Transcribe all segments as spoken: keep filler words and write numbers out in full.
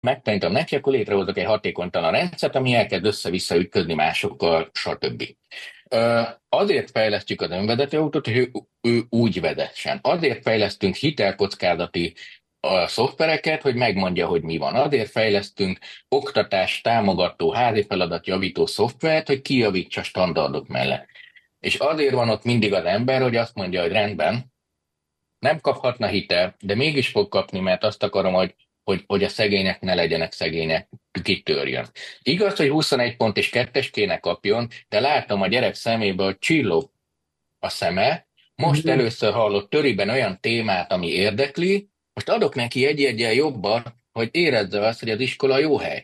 megtanítom neki, akkor létrehozok egy hatékonytalan rendszert, ami elkezd össze-vissza ütközni másokkal, stb. Ö, Azért fejlesztjük az önvezető autót, hogy ő, ő úgy vezessen. Azért fejlesztünk hitelkockázati a szoftvereket, hogy megmondja, hogy mi van. Azért fejlesztünk oktatás támogató, házi feladat javító szoftvert, hogy kijavítsa standardok mellett. És azért van ott mindig az ember, hogy azt mondja, hogy rendben, nem kaphatna hitel, de mégis fog kapni, mert azt akarom, hogy, hogy, hogy a szegények ne legyenek szegények, kitörjön. Igaz, hogy huszonegy pont és kettes kéne kapjon, de látom a gyerek szemébe, hogy csillog a szeme. Most Mhm. először hallott töriben olyan témát, ami érdekli, most adok neki egy-egyen jobban, hogy érezze azt, hogy az iskola jó hely.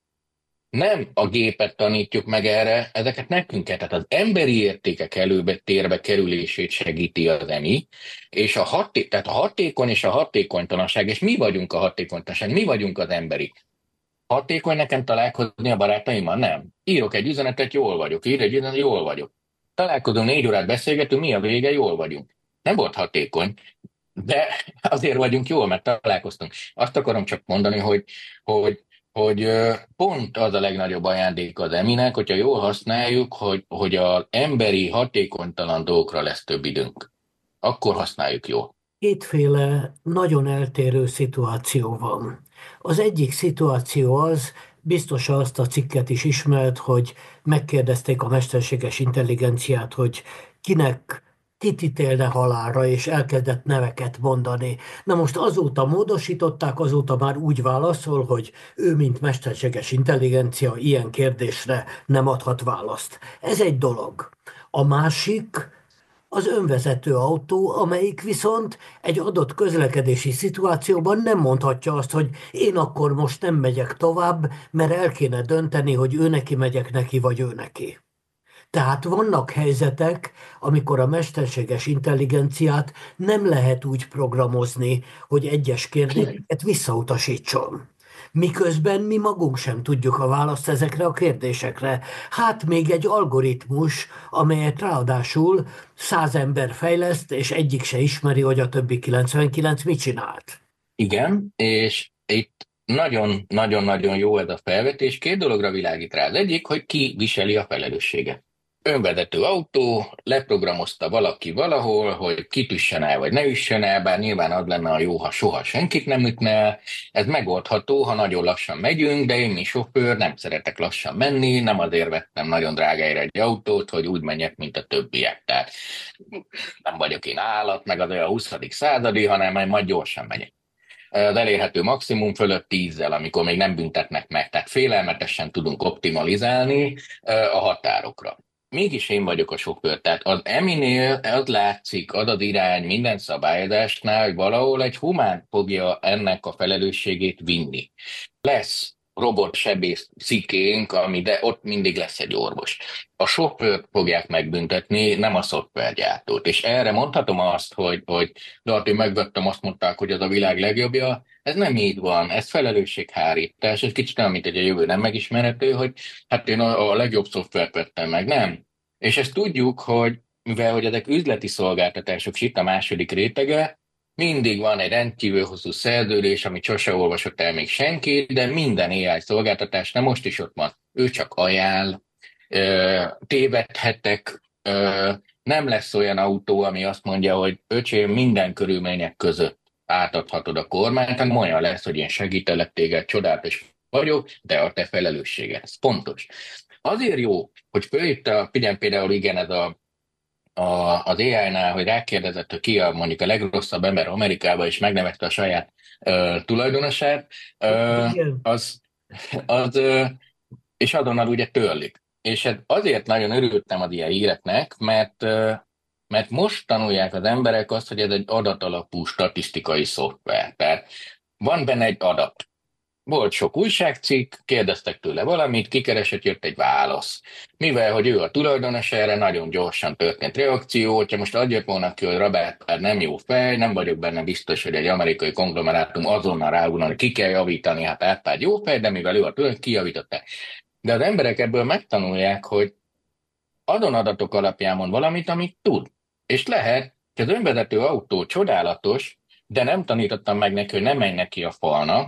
Nem a gépet tanítjuk meg erre, ezeket nekünk kell. Tehát az emberi értékek előbe térbe kerülését segíti az emi, és a, haté- tehát a hatékony és a hatékonytalanság, és mi vagyunk a hatékonytalanság, mi vagyunk az emberi. Hatékony nekem találkozni a barátaimmal? Nem. Írok egy üzenetet, jól vagyok. Ír egy üzenetet, jól vagyok. Találkozunk, négy órát beszélgetünk, mi a vége? Jól vagyunk. Nem volt hatékony, de azért vagyunk jól, mert találkoztunk. Azt akarom csak mondani, hogy, hogy, hogy ö, pont az a legnagyobb ajándék az eminek, hogyha jól használjuk, hogy, hogy az emberi hatékonytalan dolgokra lesz több időnk. Akkor használjuk jól. Kétféle nagyon eltérő szituáció van. Az egyik szituáció az, biztos azt a cikket is ismert, hogy megkérdezték a mesterséges intelligenciát, hogy kinek kit ítélne halálra, és elkezdett neveket mondani. Na most azóta módosították, azóta már úgy válaszol, hogy ő, mint mesterséges intelligencia, ilyen kérdésre nem adhat választ. Ez egy dolog. A másik, az önvezető autó, amelyik viszont egy adott közlekedési szituációban nem mondhatja azt, hogy én akkor most nem megyek tovább, mert el kéne dönteni, hogy ő neki megyek neki, vagy ő neki. Tehát vannak helyzetek, amikor a mesterséges intelligenciát nem lehet úgy programozni, hogy egyes kérdéseket visszautasítson. Miközben mi magunk sem tudjuk a választ ezekre a kérdésekre. Hát még egy algoritmus, amelyet ráadásul száz ember fejleszt, és egyik se ismeri, hogy a többi kilencvenkilenc mit csinált. Igen, és itt nagyon-nagyon-nagyon jó ez a felvetés. Két dologra világít rá. Az egyik, hogy ki viseli a felelősséget. Önvezető autó, leprogramozta valaki valahol, hogy kitüssen el, vagy ne üssen el, bár nyilván az lenne a jó, ha soha senkit nem ütne el. Ez megoldható, ha nagyon lassan megyünk, de én, mint sofőr, nem szeretek lassan menni, nem azért vettem nagyon drágára egy autót, hogy úgy menjek, mint a többiek. Tehát nem vagyok én állat, meg az olyan huszadik századi, hanem majd gyorsan megyek az elérhető maximum fölött tízzel, amikor még nem büntetnek meg. Tehát félelmetesen tudunk optimalizálni a határokra. Mégis én vagyok a sofőr, tehát az eminél az látszik, az az irány minden szabályozásnál, hogy valahol egy humán fogja ennek a felelősségét vinni. Lesz robotsebész szikénk, ami, de ott mindig lesz egy orvos. A sofőrt fogják megbüntetni, nem a szoftvergyártót. És erre mondhatom azt, hogy, hogy de hát én megvettem, azt mondták, hogy ez a világ legjobbja. Ez nem így van, ez felelősséghárítás, ez kicsit olyan, mint egy a jövő nem megismerhető, hogy hát én a, a legjobb szoftvert vettem meg, nem. És ezt tudjuk, hogy mivel hogy ezek üzleti szolgáltatások, és itt a második rétege, mindig van egy rendkívül hosszú szerződés, amit sose olvasott el még senki, de minden á i szolgáltatás, nem most is ott van, ő csak ajánl, ö, tévedhetek, ö, nem lesz olyan autó, ami azt mondja, hogy öcsém, minden körülmények között átadhatod a kormányt, hanem olyan lesz, hogy én segítelek téged, csodálatos vagyok, de a te felelősséged. Ez pontos. Azért jó, hogy fölhívta, figyelj például igen, ez a a, az á i-nál, hogy rákérdezett, hogy ki a mondjuk a legrosszabb ember Amerikában, és megnevezte a saját ö, tulajdonosát, ö, Igen. az, az ö, és azonnal ugye törlik. És ez azért nagyon örültem az ilyen híreknek, mert, ö, mert most tanulják az emberek azt, hogy ez egy adatalapú statisztikai szoftver. Tehát van benne egy adat. Volt sok újságcikk, kérdeztek tőle valamit, kikeresett, jött egy válasz. Mivel, hogy ő a tulajdonos, erre nagyon gyorsan történt reakció, hogyha most adjak volna ki, hogy Rabát pár nem jó fej, nem vagyok benne biztos, hogy egy amerikai konglomerátum azonnal ráugrana, hogy ki kell javítani, hát Árpád jó fej, de mivel ő a tulajdonos, kijavították. De az emberek ebből megtanulják, hogy adon adatok alapján mond valamit, amit tud. És lehet, hogy az önvezető autó csodálatos, de nem tanítottam meg neki, hogy nem menj neki a falnak,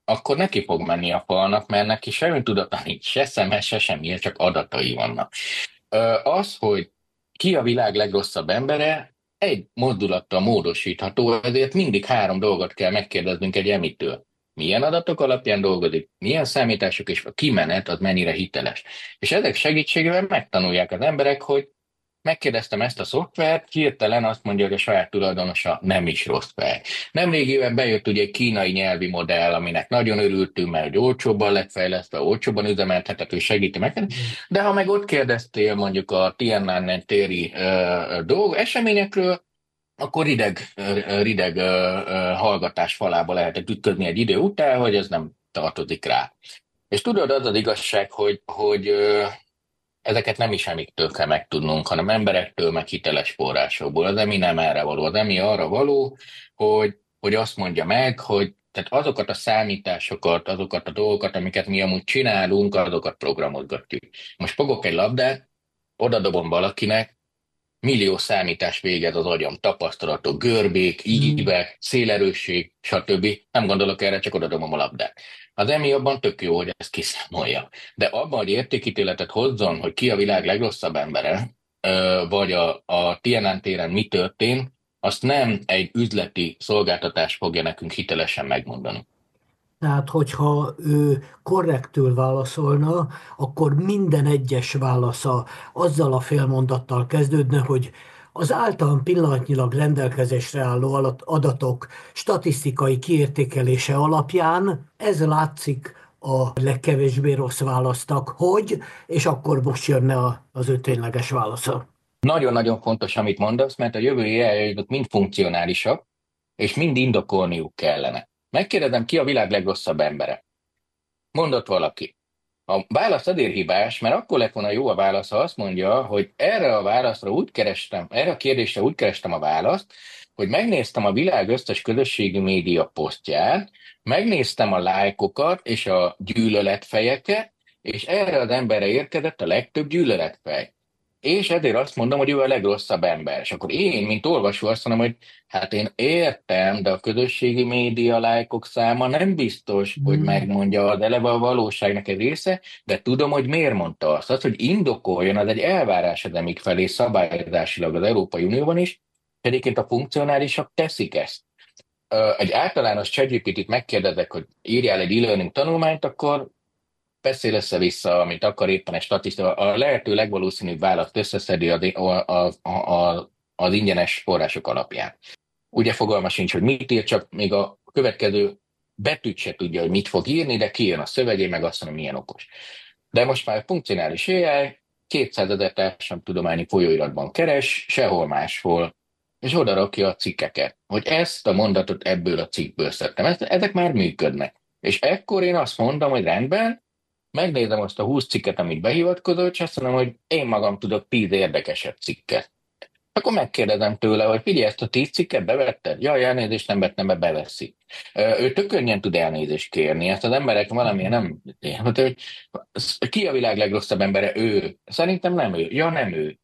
akkor neki fog menni a falnak, mert neki semmi tudata nincs, se szeme, se semmi, csak adatai vannak. Ö, Az, hogy ki a világ legrosszabb embere, egy mozdulattal módosítható, ezért mindig három dolgot kell megkérdeznünk egy emitől. Milyen adatok alapján dolgozik, milyen számítások, és a kimenet az mennyire hiteles. És ezek segítségével megtanulják az emberek, hogy megkérdeztem ezt a szoftvert, hirtelen azt mondja, hogy a saját tulajdonosa nem is rossz fej. Nemrégiben bejött ugye egy kínai nyelvi modell, aminek nagyon örültünk, mert hogy olcsóbban lett fejlesztve, olcsóbban üzemeltethető, segíti meg. Igen. De ha meg ott kérdeztél mondjuk a Tiananmen téri ö, dolg, eseményekről, akkor rideg, ö, rideg ö, ö, hallgatás falába lehetett ütközni egy idő után, hogy ez nem tartozik rá. És tudod, az az igazság, hogy, hogy ö, ezeket nem is emiktől kell megtudnunk, hanem emberektől, meg hiteles forrásokból. Az emi nem erre való. Az emi arra való, hogy, hogy azt mondja meg, hogy tehát azokat a számításokat, azokat a dolgokat, amiket mi amúgy csinálunk, azokat programozgatjuk. Most fogok egy labdát, odadobom valakinek, millió számítás végez az agyam, tapasztalatok, görbék, Mm. ívek, szélerősség, stb. Nem gondolok erre, csak odadobom a labdát. Az emi abban tök jó, hogy ezt kiszámolja. De abban, hogy értékítéletet hozzon, hogy ki a világ legrosszabb embere, ö, vagy a, a Tiananmen téren mi történt, azt nem egy üzleti szolgáltatás fogja nekünk hitelesen megmondani. Tehát, hogyha ő korrektül válaszolna, akkor minden egyes válasza azzal a félmondattal kezdődne, hogy az általán pillanatnyilag rendelkezésre álló alat- adatok statisztikai kiértékelése alapján ez látszik a legkevésbé rossz választak, hogy, és akkor most jönne a- az ő tényleges válasza. Nagyon-nagyon fontos, amit mondasz, mert a jövő á i mind funkcionálisak, és mind indokolniuk kellene. Megkérdezem, ki a világ legrosszabb embere? Mondott valaki. A válasz azért hibás, mert akkor lett volna jó a válasz, ha azt mondja, hogy erre a válaszra úgy kerestem, erre a kérdésre úgy kerestem a választ, hogy megnéztem a világ összes közösségi média posztját, megnéztem a lájkokat és a gyűlöletfejeket, és erre az emberre érkezett a legtöbb gyűlöletfej. És ezért azt mondom, hogy ő a legrosszabb ember. És akkor én, mint olvasó, azt mondom, hogy hát én értem, de a közösségi média lájkok száma nem biztos, hogy Mm. megmondja az eleve a valóságnak egy része, de tudom, hogy miért mondta azt. Az, hogy indokoljon, az egy elvárás az emik felé szabályozásilag az Európai Unióban is, egyébként a funkcionálisak teszik ezt. Ö, Egy általános ChatGPT-t megkérdezek, hogy írjál egy e-learning tanulmányt, akkor beszél össze-vissza, amit akar éppen egy statisztika, a lehető legvalószínűbb választ összeszedi az, a, a, a, az ingyenes források alapján. Ugye fogalma sincs, hogy mit ír, csak még a következő betűt se tudja, hogy mit fog írni, de kijön a szövegé, meg azt mondja, milyen okos. De most már funkcionális á i, kétszázezer társadalomtudományi folyóiratban keres, sehol máshol, és oda rakja a cikkeket, hogy ezt a mondatot ebből a cikkből szedtem. Ezek már működnek. És ekkor én azt mondom, hogy rendben, megnézem azt a húsz cikket, amit behivatkozott, és azt mondom, hogy én magam tudok tíz érdekesebb cikket. Akkor megkérdezem tőle, hogy figyelj, ezt a tíz cikket bevetted? Jaj, elnézést nem vettem be, beveszi. Ö, Ő tök könnyen tud elnézést kérni, ezt az emberek valamilyen nem... Hát, hogy ki a világ legrosszabb embere? Ő. Szerintem nem ő. Ja, nem ő.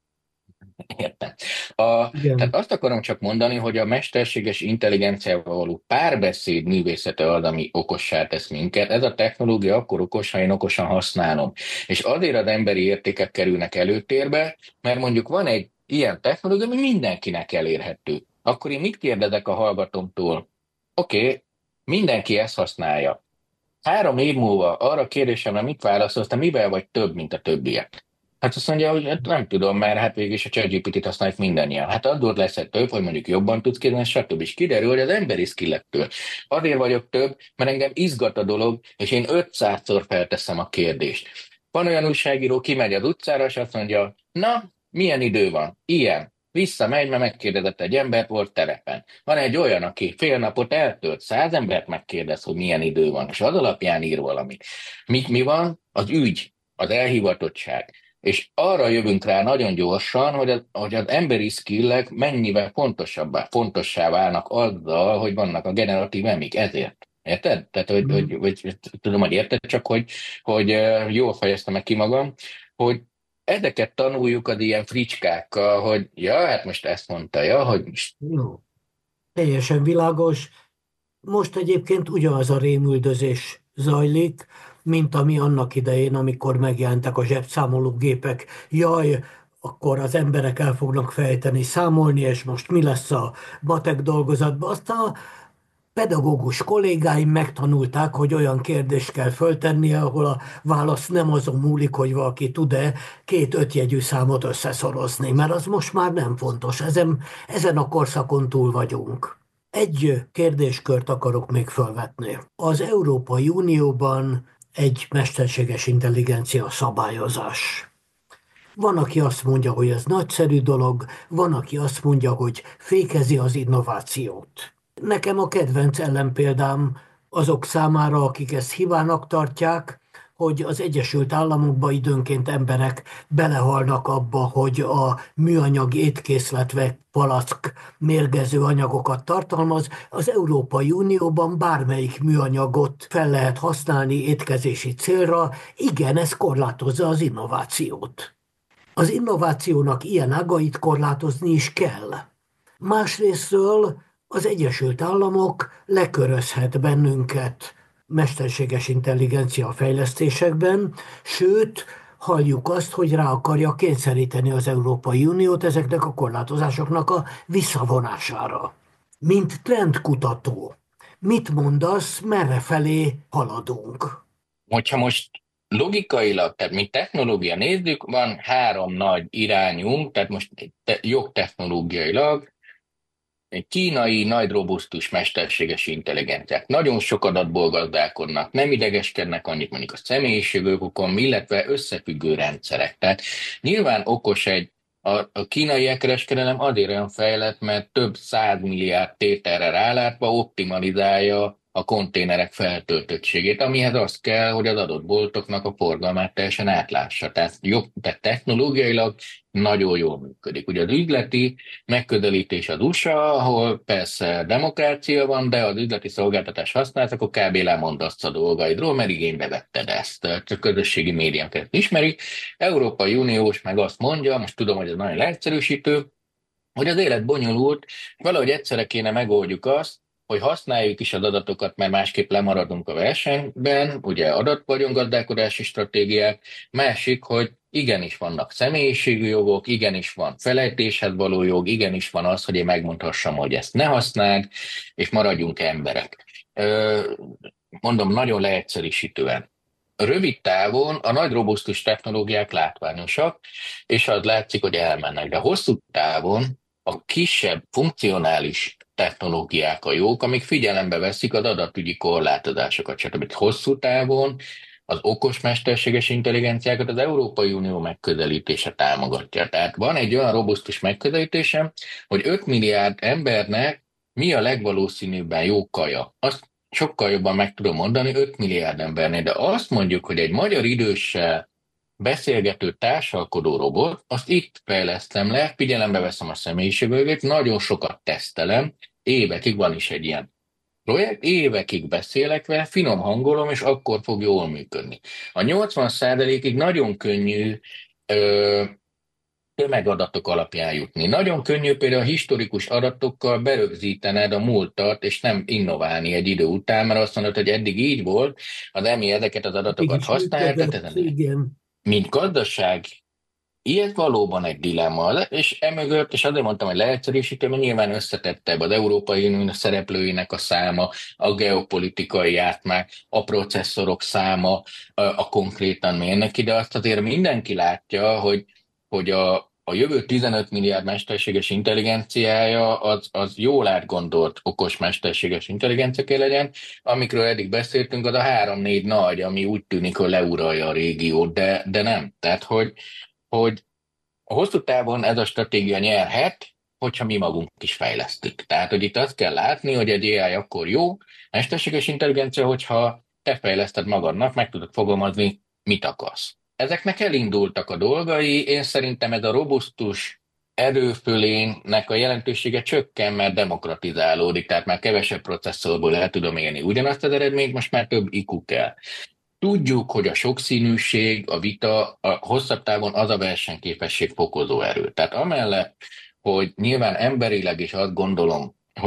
Értem. A, tehát Igen. azt akarom csak mondani, hogy a mesterséges intelligenciával való párbeszéd művészete az, ami okossá tesz minket. Ez a technológia akkor okos, ha én okosan használom. És azért az emberi értékek kerülnek előtérbe, mert mondjuk van egy ilyen technológia, ami mindenkinek elérhető. Akkor én mit kérdezek a hallgatómtól? Oké, okay, mindenki ezt használja. Három év múlva arra a kérdésemre mit válaszolsz, te mivel vagy több, mint a többiek? Hát azt mondja, hogy hát nem tudom, mert hát végig is a ChatGPT-t használjuk mindannyian. Hát adott lesz egy több, hogy mondjuk jobban tudsz kérdezni, stb. És kiderül, hogy az emberi skillektől. Azért vagyok több, mert engem izgat a dolog, és én ötszázszor felteszem a kérdést. Van olyan újságíró, kimegy az utcára, és azt mondja, na, milyen idő van? Ilyen. Visszamegy, mert megkérdezett egy embert, volt terepen. Van egy olyan, aki fél napot eltölt, száz embert megkérdez, hogy milyen idő van, és az alapján ír valamit. Mi, mi van? Az ügy, az elhivatottság. És arra jövünk rá nagyon gyorsan, hogy az, hogy az emberi skillek mennyivel fontosabbá, fontossá válnak azzal, hogy vannak a generatív emik. Ezért. Érted? Tehát, hogy, Mm. hogy, hogy tudom, hogy érted, csak hogy, hogy eh, jól fejeztem meg ki magam, hogy ezeket tanuljuk az ilyen fricskákkal, hogy ja, hát most ezt mondta, ja, hogy most Jó. Teljesen világos. Most egyébként ugyanaz a rémüldözés zajlik, mint ami annak idején, amikor megjelentek a zsebszámológépek. Jaj, akkor az emberek el fognak fejteni számolni, és most mi lesz a matek dolgozatban. Azt a pedagógus kollégáim megtanulták, hogy olyan kérdést kell föltennie, ahol a válasz nem azon múlik, hogy valaki tud-e két ötjegyű számot összeszorozni, mert az most már nem fontos. Ezen, ezen a korszakon túl vagyunk. Egy kérdéskört akarok még felvetni. Az Európai Unióban egy mesterséges intelligencia szabályozás. Van, aki azt mondja, hogy ez nagyszerű dolog, van, aki azt mondja, hogy fékezi az innovációt. Nekem a kedvenc ellenpéldám azok számára, akik ezt hibának tartják, hogy az Egyesült Államokban időnként emberek belehalnak abba, hogy a műanyag étkészlet vagy palack mérgező anyagokat tartalmaz. Az Európai Unióban bármelyik műanyagot fel lehet használni étkezési célra. Igen, ez korlátozza az innovációt. Az innovációnak ilyen ágait korlátozni is kell. Másrésztről az Egyesült Államok lekörözhet bennünket mesterséges intelligencia fejlesztésekben, sőt, halljuk azt, hogy rá akarja kényszeríteni az Európai Uniót ezeknek a korlátozásoknak a visszavonására. Mint trendkutató, mit mondasz, merre felé haladunk? Hogyha most logikailag, tehát mint technológia nézzük, van három nagy irányunk, tehát most te, jogtechnológiailag, egy kínai, nagy robusztus mesterséges intelligenciák. Nagyon sok adatból gazdálkodnak, nem idegeskednek annyit mondjuk a személyiségokon, illetve összefüggő rendszerek. Tehát nyilván okos egy a, a kínai elkereskedelem azért olyan fejlett, mert több száz milliárd tételre rálátva optimalizálja a konténerek feltöltöttségét, amihez az kell, hogy az adott boltoknak a forgalmát teljesen átlássa. Tehát, jobb, tehát technológiailag nagyon jól működik. Ugye az üzleti megközelítés az u es á, ahol persze demokrácia van, de az üzleti szolgáltatás használsz, akkor kb. Lemondasz a dolgaidról, mert igénybe vetted ezt. A közösségi médiákat ismerik. Európai Uniós meg azt mondja, most tudom, hogy ez nagyon leegyszerűsítő, hogy az élet bonyolult, valahogy egyszerre kéne megoldjuk azt, hogy használjuk is az adatokat, mert másképp lemaradunk a versenyben, ugye adatvagyongazdálkodási stratégiák, másik, hogy igenis vannak személyiségű jogok, igenis van felejtéshez való jog, igenis van az, hogy én megmondhassam, hogy ezt ne használd, és maradjunk emberek. Ö, mondom, nagyon leegyszerűsítően. Rövid távon a nagy robusztus technológiák látványosak, és az látszik, hogy elmennek. De hosszú távon a kisebb, funkcionális technológiák a jók, amik figyelembe veszik az adatügyi korlátozásokat, stb. Hosszú távon az okos mesterséges intelligenciákat az Európai Unió megközelítése támogatja. Tehát van egy olyan robusztus megközelítésem, hogy öt milliárd embernek mi a legvalószínűbben jó kaja. Azt sokkal jobban meg tudom mondani öt milliárd embernél, de azt mondjuk, hogy egy magyar időssel beszélgető társalkodó robot, azt itt fejlesztem le, figyelembe veszem a személyiségét, nagyon sokat tesztelem, évekig van is egy ilyen projekt, évekig beszélek vele, finom hangolom, és akkor fog jól működni. A nyolcvan százalékig nagyon könnyű ö, tömegadatok alapján jutni. Nagyon könnyű például a historikus adatokkal berögzítened a múltat, és nem innoválni egy idő után, mert azt mondod, hogy eddig így volt, az emi ezeket az adatokat Mégis használja, tehát működött, ezen igen. mint gazdaság, ilyet valóban egy dilemma, és emögött, és azért mondtam, hogy leegyszerűsítem, mert nyilván összetettebb az Európai Unió szereplőinek a száma, a geopolitikai átmák, a processzorok száma, a, a konkrétan mérnek ide, azt azért mindenki látja, hogy, hogy a, a jövő tizenöt milliárd mesterséges intelligenciája az, az jól átgondolt okos mesterséges intelligencia kell legyen, amikről eddig beszéltünk, az a három-négy nagy, ami úgy tűnik, hogy leuralja a régiót, de, de nem. Tehát, hogy hogy a hosszú távon ez a stratégia nyerhet, hogyha mi magunk is fejlesztük. Tehát, hogy itt azt kell látni, hogy egy á i akkor jó, mesterséges intelligencia, hogyha te fejleszted magadnak, meg tudod fogalmazni, mit akarsz. Ezeknek elindultak a dolgai, én szerintem ez a robusztus erőfölénynek a jelentősége csökken, mert demokratizálódik, tehát már kevesebb processzorból el tudom élni ugyanazt az eredményt, most már több i kú kell. Tudjuk, hogy a sokszínűség, a vita a hosszabb távon az a versenyképesség fokozó erő. Tehát amellett, hogy nyilván emberileg is azt gondolom, hogy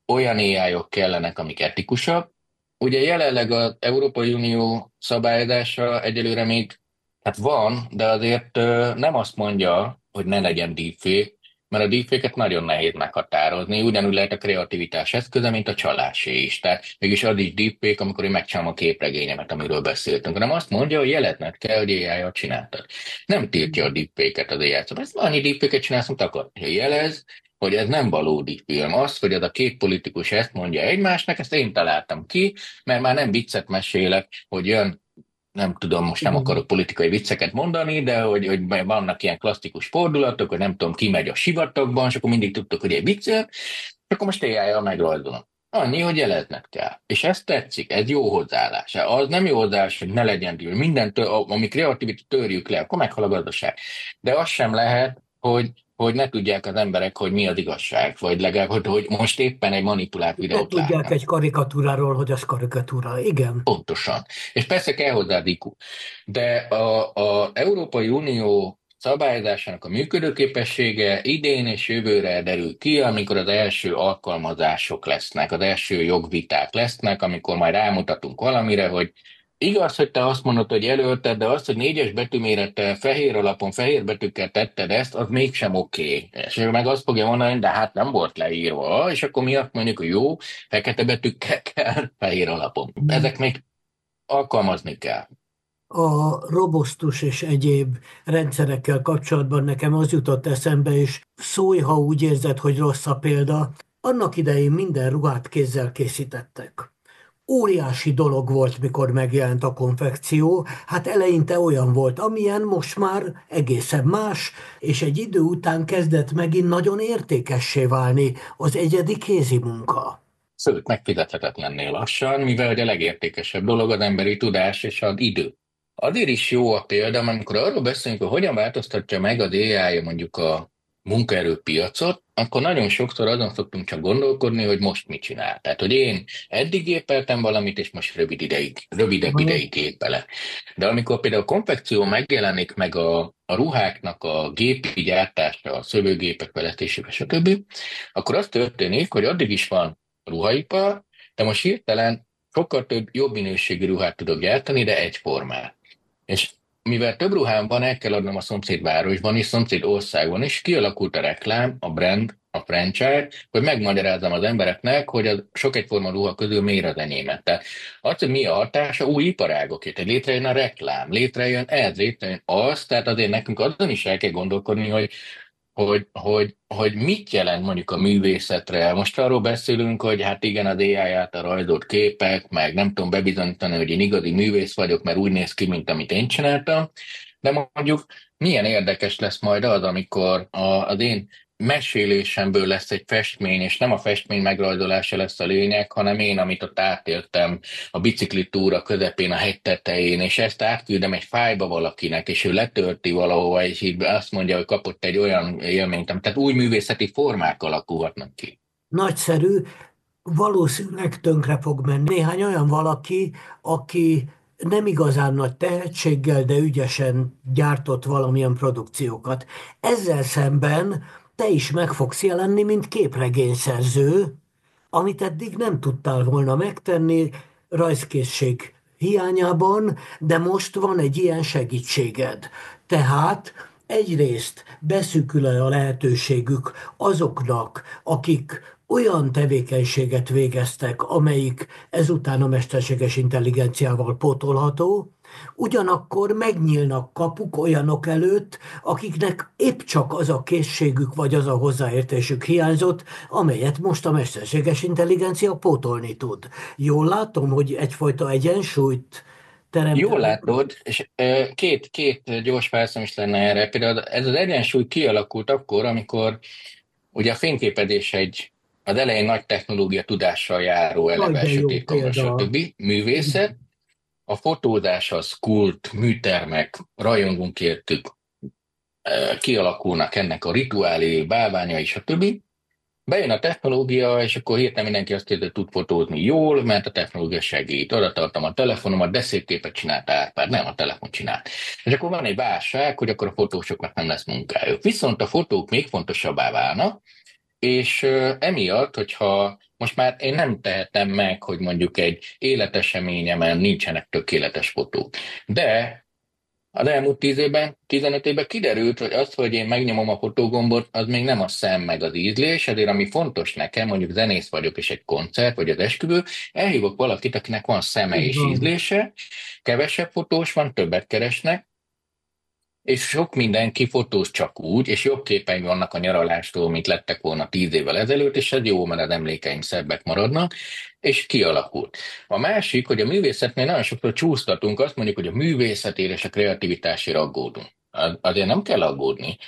olyan á i-ok kellenek, amik etikusak. Ugye jelenleg az Európai Unió szabályozása egyelőre még, hát van, de azért ö, nem azt mondja, hogy ne legyen deepfake, mert a deepfake-et nagyon nehéz meghatározni, ugyanúgy lehet a kreativitás eszköze, mint a csalásé is. Tehát mégis az is deepfake, amikor én megcsinálom a képregényemet, amiről beszéltünk, hanem azt mondja, hogy jeletnek kell, hogy á i-jal csináltad. Nem tiltja a deepfake-et az á i. Szóval ezt annyi deepfake-et csinálsz, amit akar. Ha jelez, hogy ez nem valódi film. Az, hogy ez a két politikus ezt mondja egymásnak, ezt én találtam ki, mert már nem viccet mesélek, hogy jön, nem tudom, most nem Igen. akarok politikai vicceket mondani, de hogy, hogy vannak ilyen klasszikus fordulatok, hogy nem tudom, ki megy a sivatagban, és akkor mindig tudtok, hogy egy viccel, és akkor most á i-jal megrajzolom. Annyi, hogy jelezned kell. És ez tetszik, ez jó hozzáállás. Az nem jó hozzáállás, hogy ne legyen deal. Mindent, ami kreativit törjük le, akkor meghal a gazdaság. De az sem lehet, hogy, hogy ne tudják az emberek, hogy mi az igazság, vagy legalább, hogy, hogy most éppen egy manipulált Ne videót tudják látnak. egy karikatúráról, hogy az karikatúra. Igen. Pontosan. És persze kell hozzá dikú. De a, a Európai Unió szabályozásának a működőképessége idén és jövőre derül ki, amikor az első alkalmazások lesznek, az első jogviták lesznek, amikor majd rámutatunk valamire, hogy igaz, hogy te azt mondod, hogy jelölted, de azt, hogy négyes betűmérettel, fehér alapon, fehér betűkkel tetted ezt, az mégsem oké. És ő meg azt fogja mondani, de hát nem volt leírva, és akkor miatt mondjuk, hogy jó, fekete betűkkel kell, fehér alapon. Ezek még alkalmazni kell. A robosztus és egyéb rendszerekkel kapcsolatban nekem az jutott eszembe, és szólj, ha úgy érzed, hogy rossz a példa, annak idején minden ruhát kézzel készítettek. Óriási dolog volt, mikor megjelent a konfekció, hát eleinte olyan volt, amilyen most már egészen más, és egy idő után kezdett megint nagyon értékessé válni az egyedi kézi munka. Sőt, megfizethetetlenné lassan, mivel hogy a legértékesebb dolog az emberi tudás és az idő. Azért is jó a példa, mert amikor arról beszélünk, hogy hogyan változtatja meg az á i mondjuk a munkaerőpiacot, akkor nagyon sokszor azon szoktunk csak gondolkodni, hogy most mit csinál. Tehát, hogy én eddig gépeltem valamit, és most rövid ideig, rövidebb ideig gépelek. De amikor például a konfekció megjelenik, meg a, a ruháknak a gépi gyártása, a szövőgépek vezetésével, stb., akkor az történik, hogy addig is van ruhaipar, de most hirtelen sokkal több jobb minőségű ruhát tudok gyártani, de egyformán. És mivel több ruhám van, el kell adnom a szomszédvárosban is, szomszéd országban is, kialakult a reklám, a brand, a franchise, hogy megmagyarázzam az embereknek, hogy a sok egyforma ruha közül miért az enyémet. Tehát az, hogy mi a hatása, új iparágokért, hogy létrejön a reklám, létrejön ez, létrejön az, tehát azért nekünk azon is el kell gondolkodni, hogy hogy, hogy, hogy mit jelent mondjuk a művészetre. Most arról beszélünk, hogy hát igen, az á i által rajzolt képek, meg nem tudom bebizonyítani, hogy én igazi művész vagyok, mert úgy néz ki, mint amit én csináltam, de mondjuk milyen érdekes lesz majd az, amikor a, az én mesélésemből lesz egy festmény, és nem a festmény megrajzolása lesz a lényeg, hanem én, amit ott átéltem a biciklitúra közepén, a hegy tetején, és ezt átküldem egy fájba valakinek, és ő letölti valahova, és így azt mondja, hogy kapott egy olyan élményt, tehát új művészeti formák alakulhatnak ki. Nagyszerű, valószínűleg tönkre fog menni. Néhány olyan valaki, aki nem igazán nagy tehetséggel, de ügyesen gyártott valamilyen produkciókat. Ezzel szemben te is meg fogsz jelenni, mint képregényszerző, amit eddig nem tudtál volna megtenni rajzkészség hiányában, de most van egy ilyen segítséged. Tehát egyrészt beszűkül a lehetőségük azoknak, akik olyan tevékenységet végeztek, amelyik ezután a mesterséges intelligenciával pótolható, ugyanakkor megnyílnak kapuk olyanok előtt, akiknek épp csak az a készségük vagy az a hozzáértésük hiányzott, amelyet most a mesterséges intelligencia pótolni tud. Jól látom, hogy egyfajta egyensúlyt Jól teremtenek. látod, és ö, két, két gyors válaszom is lenne erre. Például ez az egyensúly kialakult akkor, amikor ugye a fényképezés egy az elején nagy technológia tudással járó, Jaj, eleve de jó sötét kamera, példa. stb. Művészet, a fotózás az kult, műtermek, rajongunk értük, eh, kialakulnak ennek a rituálé, bálványai, stb. Bejön a technológia, és akkor hirtelen mindenki azt érzi, hogy tud fotózni jól, mert a technológia segít. Oda tartom a telefonomat, de szép képet csinált Árpád, nem a telefon csinált. És akkor van egy válság, hogy akkor a fotósoknak nem lesz munkájuk. Viszont a fotók még fontosabbá válnak, és ö, emiatt, hogyha Most már én nem tehetem meg, hogy mondjuk egy életeseményemen nincsenek tökéletes fotók. De az elmúlt tíz évben, tizenöt évben kiderült, hogy az, hogy én megnyomom a fotógombot, az még nem a szem meg az ízlés, ezért ami fontos nekem, mondjuk zenész vagyok és egy koncert, vagy az esküvő, elhívok valakit, akinek van szeme Így és van. ízlése, kevesebb fotós van, többet keresnek, és sok mindenki fotóz csak úgy, és jobb képeim vannak a nyaralástól, mint lettek volna tíz évvel ezelőtt, és ez jó, mert az emlékeim szebbek maradnak, és kialakult. A másik, hogy a művészetnél nagyon sokszor csúsztatunk, azt mondjuk, hogy a művészetért és a kreativitásért aggódunk. Az- Azért nem kell aggódni.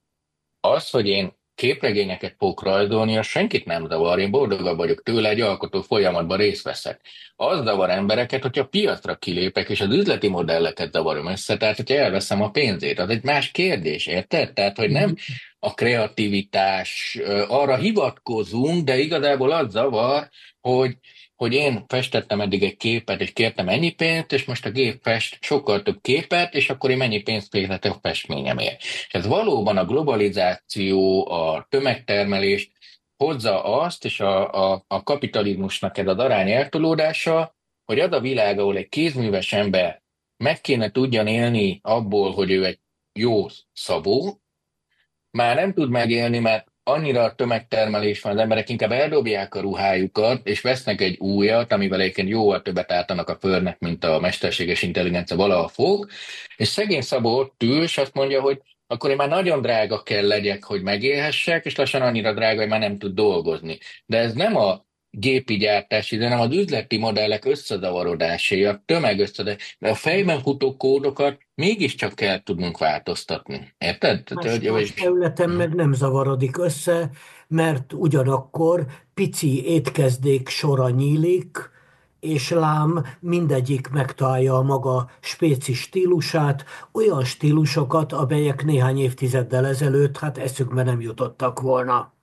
Az, hogy én képregényeket fogok rajzolni, az senkit nem zavar. Én boldogabb vagyok tőle, egy alkotó folyamatban részt veszek. Az zavar embereket, hogyha piacra kilépek, és az üzleti modelleket zavarom össze, tehát hogyha elveszem a pénzét, az egy más kérdés, érted? Tehát, hogy nem a kreativitás, ö, arra hivatkozunk, de igazából az zavar, hogy hogy én festettem eddig egy képet, és kértem ennyi pénzt, és most a gép fest sokkal több képet, és akkor én mennyi pénzt fizetek a festményemért. És ez valóban a globalizáció, a tömegtermelés hozza azt, és a, a, a kapitalizmusnak ez az arány eltolódása, hogy az a világ, ahol egy kézműves ember meg kéne tudjan élni abból, hogy ő egy jó szabó, már nem tud megélni, mert annyira a tömegtermelés van, az emberek inkább eldobják a ruhájukat, és vesznek egy újat, amivel egyébként jóval többet ártanak a földnek, mint a mesterséges intelligencia valaha fog, és szegény Szabó ott ül, és azt mondja, hogy akkor én már nagyon drága kell legyek, hogy megélhessek, és lassan annyira drága, hogy már nem tud dolgozni. De ez nem a gépi gyártási, hanem az üzleti modellek összezavarodásai, a tömeg összezavarodásai, de a fejben futó kódokat mégiscsak kell tudnunk változtatni. Érted? Tehát, Más, hogy- más hogy- területen meg nem zavarodik össze, mert ugyanakkor pici étkezdék sora nyílik, és lám mindegyik megtalálja a maga spéci stílusát, olyan stílusokat, amelyek néhány évtizeddel ezelőtt hát eszükbe nem jutottak volna.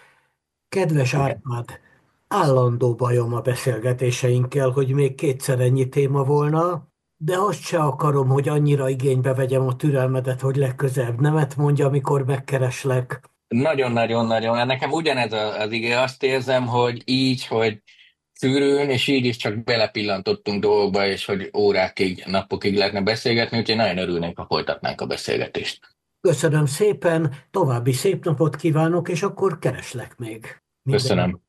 Kedves Igen. Árpád, állandó bajom a beszélgetéseinkkel, hogy még kétszer ennyi téma volna, de azt se akarom, hogy annyira igénybe vegyem a türelmedet, hogy legközelebb nemet mondja, amikor megkereslek. Nagyon-nagyon-nagyon. Nekem ugyanez a- az igé, azt érzem, hogy így, hogy szűrőn, és így is csak belepillantottunk dolgokba, és hogy órákig, napokig lehetne beszélgetni, úgyhogy nagyon örülnék, ha folytatnánk a beszélgetést. Köszönöm szépen, további szép napot kívánok, és akkor kereslek még. Minden. Köszönöm.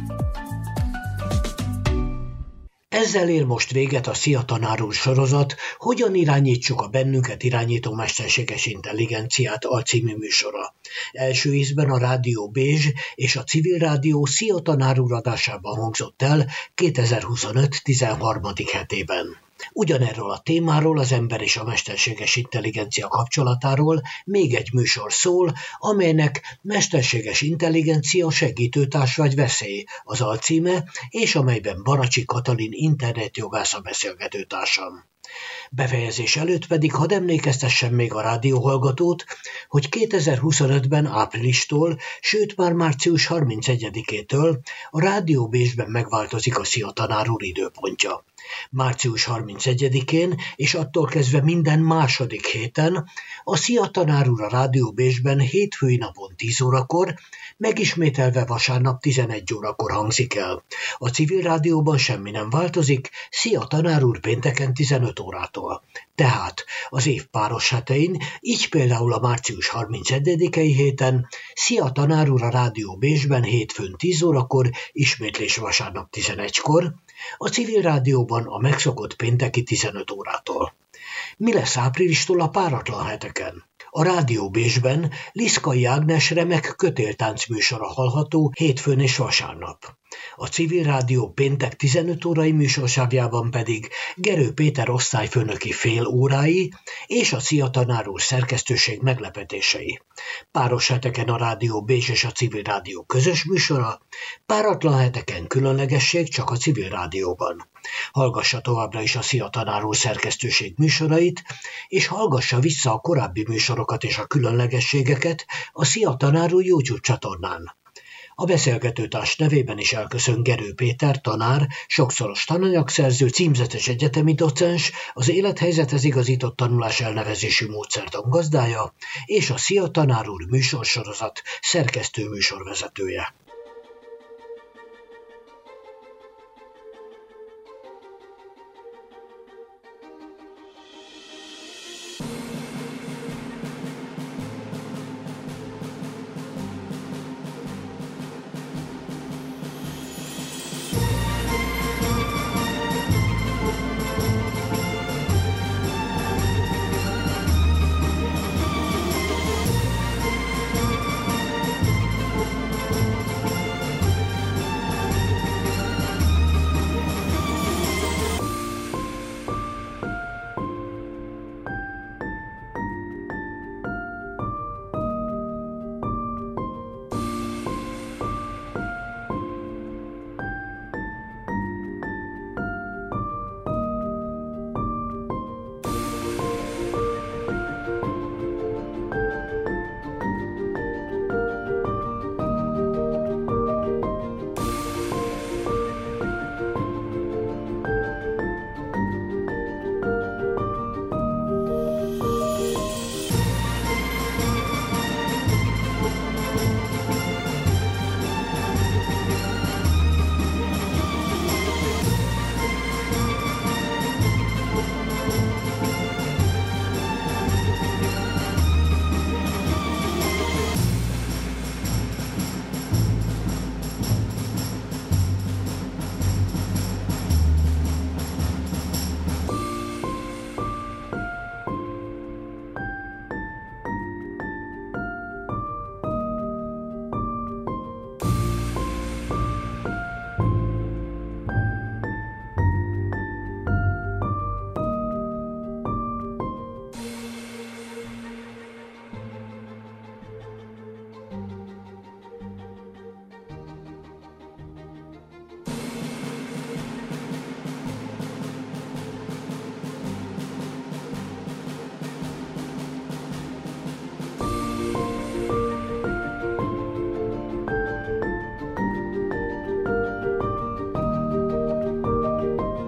Ezzel ér most véget a Szia Tanár úr sorozat, hogyan irányítsuk a bennünket irányító mesterséges intelligenciát alcímű műsora. Első ízben a Rádió Bézs és a Civil Rádió Szia Tanár úr adásában hangzott el kétezer-huszonöt tizenharmadik hetében. Ugyanerről a témáról, az ember és a mesterséges intelligencia kapcsolatáról még egy műsor szól, amelynek Mesterséges intelligencia segítőtárs vagy veszély az alcíme, és amelyben Baracsi Katalin internetjogász a beszélgetőtársam. Befejezés előtt pedig hadd emlékeztessem még a rádióhallgatót, hogy kétezer-huszonötben áprilistól, sőt már március harmincegyedikétől a Rádió Bécsben megváltozik a Szia Tanár úr időpontja. március harmincegyedikén és attól kezdve minden második héten a Szia Tanár úr a Rádió Bécsben hétfői napon tíz órakor, megismételve vasárnap tizenegy órakor hangzik el. A Civil Rádióban semmi nem változik, Szia Tanár úr pénteken tizenöt órától. Tehát az év páros hetein, így például a március harmincegyedikei héten, Szia Tanár úr a Rádió Bécsben hétfőn tíz órakor, ismétlés vasárnap tizenegykor, a Civil Rádióban a megszokott pénteki tizenöt órától. Mi lesz áprilistól a páratlan heteken? A Rádió Bécsben Liszkai Ágnes remek kötéltánc műsora hallható hétfőn és vasárnap. A Civil Rádió péntek tizenöt órai műsorsávjában pedig Gerő Péter osztályfőnöki fél órái és a Szia Tanár úr szerkesztőség meglepetései. Páros heteken a Rádió Bécs és a Civil Rádió közös műsora, páratlan heteken különlegesség csak a Civil Rádióban. Hallgassa továbbra is a Szia Tanár úr szerkesztőség műsorait, és hallgassa vissza a korábbi műsorokat és a különlegességeket a Szia Tanár úr YouTube csatornán. A beszélgetőtárs nevében is elköszön Gerő Péter, tanár, sokszoros tananyagszerző, címzetes egyetemi docens, az élethelyzethez igazított tanulás elnevezésű módszertan gazdája, és a Szia Tanár úr műsorsorozat szerkesztő műsorvezetője.